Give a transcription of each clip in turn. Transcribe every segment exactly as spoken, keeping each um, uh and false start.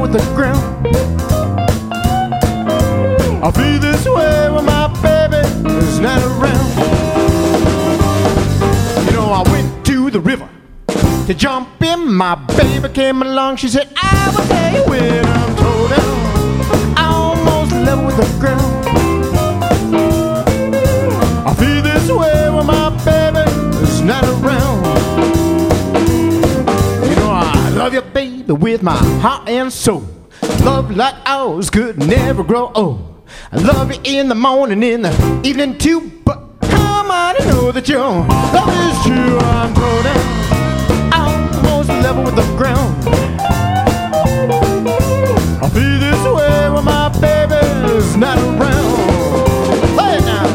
with the ground. I feel this way when my baby is not around. You know, I went to the river to jump in. My baby came along. She said, I will tell you when I'm towed down. I almost level with the ground. I feel this way when my baby is not around. You know, I love you, baby, with my heart and soul. Love like ours could never grow old. I love you in the morning, in the evening too. But come on, I know that your love is true. I'm towed down, almost level with the ground. I feel this way when my baby is not around. Play it now.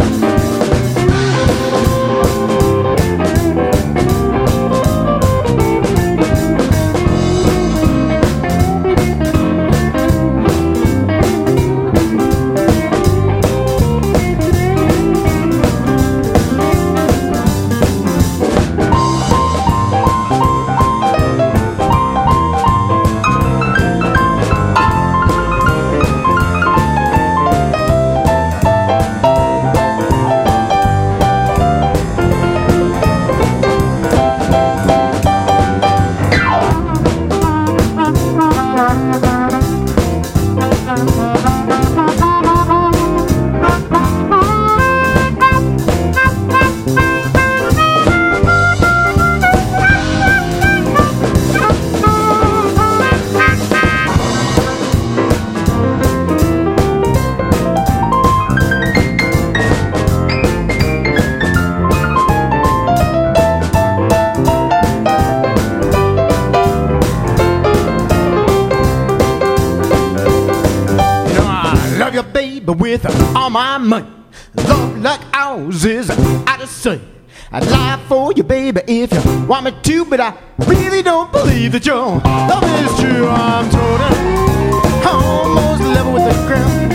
But with all my money, love like ours is out of sight. I'd lie for you, baby, if you want me to, but I really don't believe that your love is true. I'm towed down, almost level with the ground.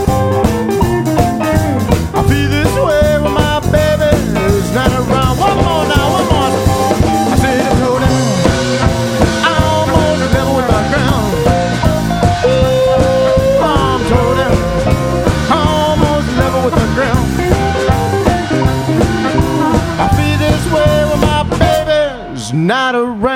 I feel this way when my baby is not around. One more now, one more. I said I'm towed down, almost level with the ground. Ooh, I'm towed down, with the ground. I feel this way when my baby's not around.